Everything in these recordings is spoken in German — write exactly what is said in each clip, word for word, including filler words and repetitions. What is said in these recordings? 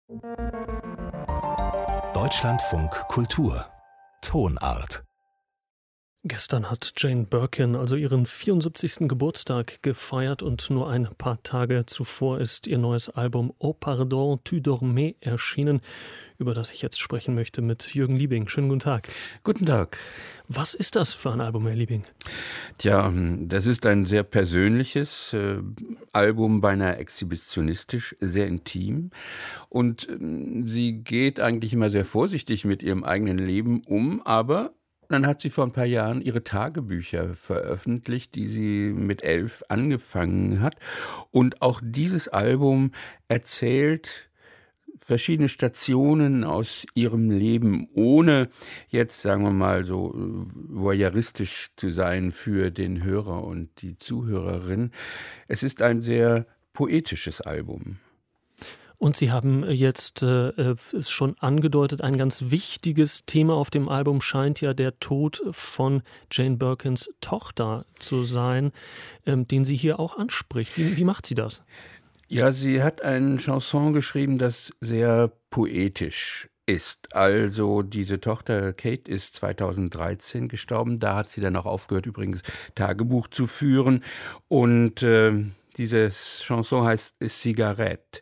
Deutschlandfunk Kultur Tonart. Gestern hat Jane Birkin also ihren vierundsiebzigsten Geburtstag gefeiert und nur ein paar Tage zuvor ist ihr neues Album Au Pardon, tu dormais erschienen, über das ich jetzt sprechen möchte mit Jürgen Liebing. Schönen guten Tag. Guten Tag. Was ist das für ein Album, Herr Liebing? Tja, das ist ein sehr persönliches äh, Album, beinahe exhibitionistisch, sehr intim. Und äh, sie geht eigentlich immer sehr vorsichtig mit ihrem eigenen Leben um, aber dann hat sie vor ein paar Jahren ihre Tagebücher veröffentlicht, die sie mit elf angefangen hat. Und auch dieses Album erzählt verschiedene Stationen aus ihrem Leben, ohne jetzt, sagen wir mal, so voyeuristisch zu sein für den Hörer und die Zuhörerin. Es ist ein sehr poetisches Album. Und Sie haben jetzt äh, es schon angedeutet, ein ganz wichtiges Thema auf dem Album scheint ja der Tod von Jane Birkins Tochter zu sein, ähm, den sie hier auch anspricht. Wie, wie macht sie das? Ja, sie hat ein Chanson geschrieben, das sehr poetisch ist. Also diese Tochter Kate ist zweitausenddreizehn gestorben. Da hat sie dann auch aufgehört, übrigens Tagebuch zu führen. Und äh, dieses Chanson heißt Cigarette.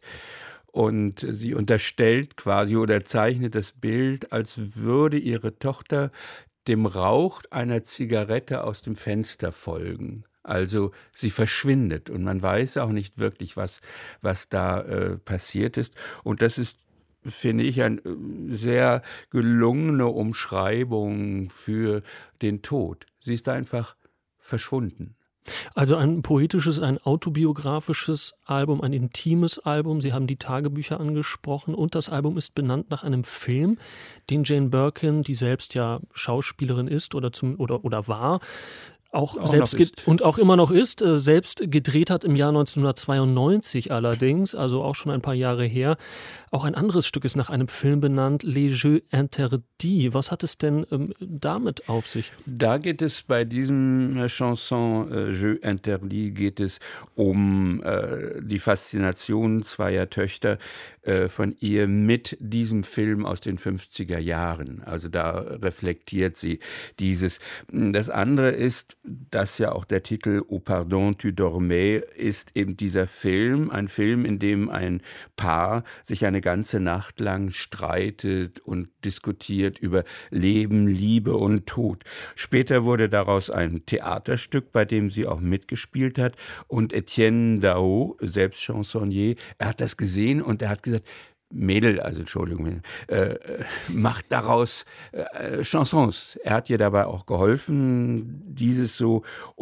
Und sie unterstellt quasi oder zeichnet das Bild, als würde ihre Tochter dem Rauch einer Zigarette aus dem Fenster folgen. Also sie verschwindet und man weiß auch nicht wirklich, was, was da äh, passiert ist. Und das ist, finde ich, eine sehr gelungene Umschreibung für den Tod. Sie ist einfach verschwunden. Also ein poetisches, ein autobiografisches Album, ein intimes Album. Sie haben die Tagebücher angesprochen und das Album ist benannt nach einem Film, den Jane Birkin, die selbst ja Schauspielerin ist oder, zum, oder, oder war, Auch, auch selbst ge- und auch immer noch ist, äh, selbst gedreht hat im Jahr neunzehnhundertzweiundneunzig allerdings, also auch schon ein paar Jahre her. Auch ein anderes Stück ist nach einem Film benannt, Les Jeux Interdits. Was hat es denn ähm, damit auf sich? Da geht es bei diesem Chanson äh, Jeux Interdits geht es um äh, die Faszination zweier Töchter äh, von ihr mit diesem Film aus den fünfziger Jahren. Also da reflektiert sie dieses. Das andere ist, dass ja auch der Titel Au Pardon, tu dormais ist eben dieser Film, ein Film, in dem ein Paar sich eine ganze Nacht lang streitet und diskutiert über Leben, Liebe und Tod. Später wurde daraus ein Theaterstück, bei dem sie auch mitgespielt hat. Und Etienne Daho, selbst Chansonnier, er hat das gesehen und er hat gesagt, Mädel, also Entschuldigung, äh, macht daraus äh, Chansons. Er hat ihr dabei auch geholfen, dieses so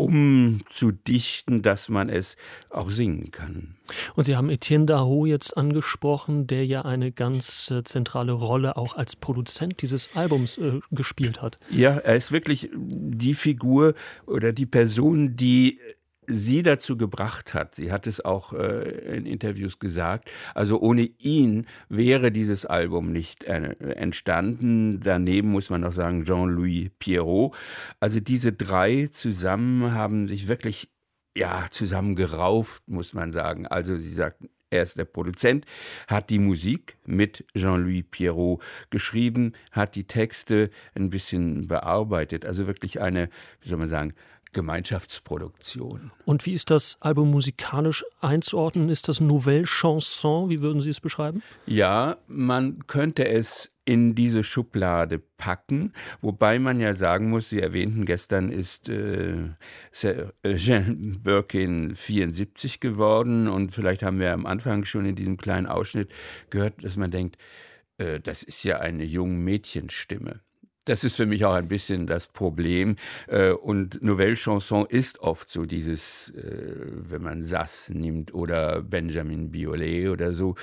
umzudichten, dass man es auch singen kann. Und Sie haben Etienne Daho jetzt angesprochen, der ja eine ganz äh, zentrale Rolle auch als Produzent dieses Albums äh, gespielt hat. Ja, er ist wirklich die Figur oder die Person, die sie dazu gebracht hat. Sie hat es auch äh, in Interviews gesagt. Also ohne ihn wäre dieses Album nicht äh, entstanden. Daneben muss man noch sagen Jean-Louis Pierrot. Also diese drei zusammen haben sich wirklich ja zusammengerauft, muss man sagen. Also sie sagt, er ist der Produzent, hat die Musik mit Jean-Louis Pierrot geschrieben, hat die Texte ein bisschen bearbeitet. Also wirklich eine, wie soll man sagen, Gemeinschaftsproduktion. Und wie ist das Album musikalisch einzuordnen? Ist das Nouvelle Chanson? Wie würden Sie es beschreiben? Ja, man könnte es in diese Schublade packen, wobei man ja sagen muss, Sie erwähnten gestern, ist äh, Jane Birkin vierundsiebzig geworden und vielleicht haben wir am Anfang schon in diesem kleinen Ausschnitt gehört, dass man denkt, äh, das ist ja eine junge Mädchenstimme. Das ist für mich auch ein bisschen das Problem. Und Nouvelle Chanson ist oft so dieses, wenn man Sass nimmt oder Benjamin Biolay oder so,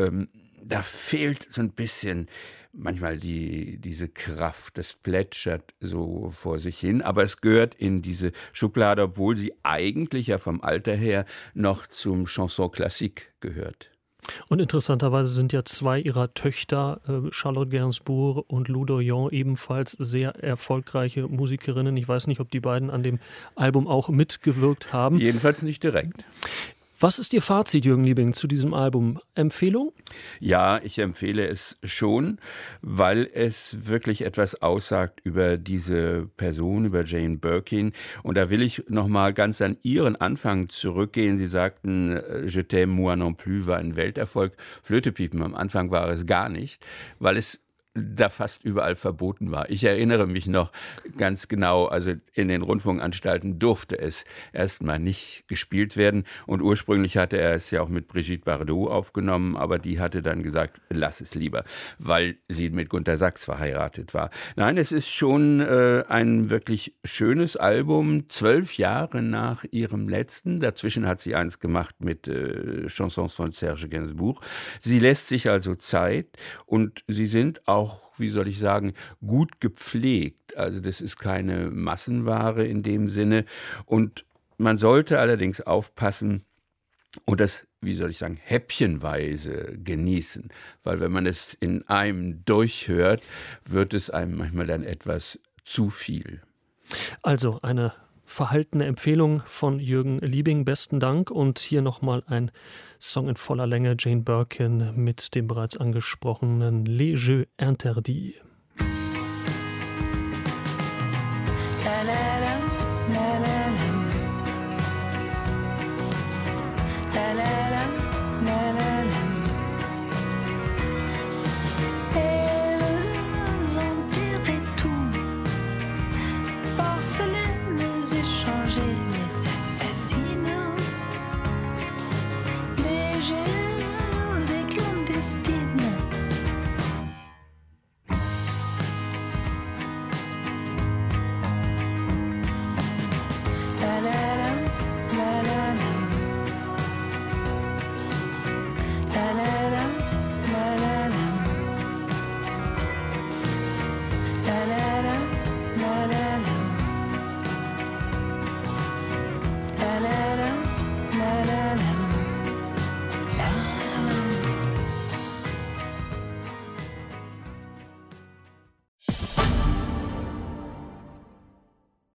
da fehlt so ein bisschen manchmal die, diese Kraft, das plätschert so vor sich hin, aber es gehört in diese Schublade, obwohl sie eigentlich ja vom Alter her noch zum Chanson Classique gehört. Und interessanterweise sind ja zwei ihrer Töchter, äh, Charlotte Gainsbourg und Lou Doyon, ebenfalls sehr erfolgreiche Musikerinnen. Ich weiß nicht, ob die beiden an dem Album auch mitgewirkt haben. Jedenfalls nicht direkt. Was ist Ihr Fazit, Jürgen Liebing, zu diesem Album? Empfehlung? Ja, ich empfehle es schon, weil es wirklich etwas aussagt über diese Person, über Jane Birkin. Und da will ich noch mal ganz an Ihren Anfang zurückgehen. Sie sagten, Je t'aime moi non plus war ein Welterfolg. Flötepiepen am Anfang war es gar nicht, weil es da fast überall verboten war. Ich erinnere mich noch ganz genau, also in den Rundfunkanstalten durfte es erstmal nicht gespielt werden und ursprünglich hatte er es ja auch mit Brigitte Bardot aufgenommen, aber die hatte dann gesagt, lass es lieber, weil sie mit Gunter Sachs verheiratet war. Nein, es ist schon äh, ein wirklich schönes Album, zwölf Jahre nach ihrem letzten. Dazwischen hat sie eins gemacht mit äh, Chansons von Serge Gainsbourg. Sie lässt sich also Zeit und sie sind auch, wie soll ich sagen, gut gepflegt. Also das ist keine Massenware in dem Sinne. Und man sollte allerdings aufpassen und das, wie soll ich sagen, häppchenweise genießen. Weil wenn man es in einem durchhört, wird es einem manchmal dann etwas zu viel. Also eine verhaltene Empfehlung von Jürgen Liebing. Besten Dank. Und hier nochmal ein Song in voller Länge, Jane Birkin mit dem bereits angesprochenen Les Jeux Interdits. La, la, la.